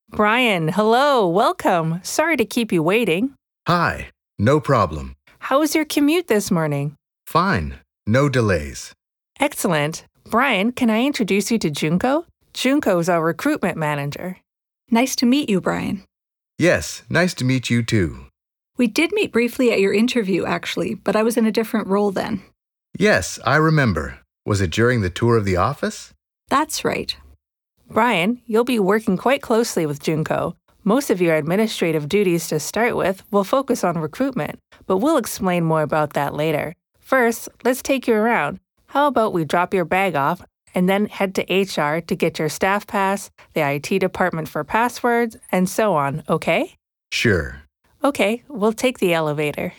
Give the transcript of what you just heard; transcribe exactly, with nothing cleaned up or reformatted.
Brian, hello, welcome. Sorry to keep you waiting. Hi, no problem. How was your commute this morning? Fine, no delays. Excellent. Brian, can I introduce you to Junko? Junko is our recruitment manager. Nice to meet you, Brian. Yes, nice to meet you too. We did meet briefly at your interview, actually, but I was in a different role then. Yes, I remember. Was it during the tour of the office? That's right. Brian, you'll be working quite closely with Junko. Most of your administrative duties to start with will focus on recruitment, but we'll explain more about that later. First, let's take you around. How about we drop your bag off and then head to H R to get your staff pass, the I T department for passwords, and so on, okay? Sure. Okay, we'll take the elevator.